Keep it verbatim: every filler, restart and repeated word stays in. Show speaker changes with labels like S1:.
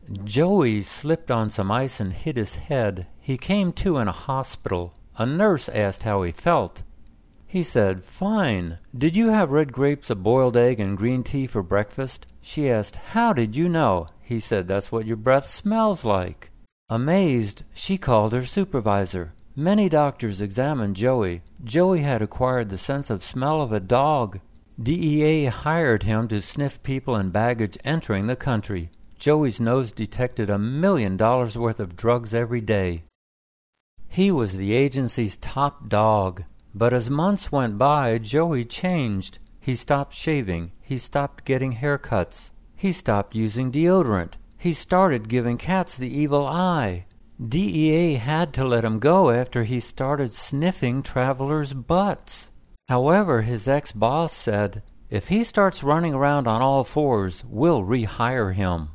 S1: Joey slipped on some ice and hit his head. He came to in a hospital. A nurse asked how he felt. He said, "Fine. Did you have red grapes, a boiled egg, and green tea for breakfast?" She asked, "How did you know?" He said, "That's what your breath smells like." Amazed, she called her supervisor. Many doctors examined Joey. Joey had acquired the sense of smell of a dog. D E A hired him to sniff people and baggage entering the country. Joey's nose detected a million dollars worth of drugs every day. He was the agency's top dog. But as months went by, Joey changed. He stopped shaving. He stopped getting haircuts. He stopped using deodorant. He started giving cats the evil eye. D E A had to let him go after he started sniffing travelers' butts. However, his ex-boss said, "If he starts running around on all fours, we'll rehire him."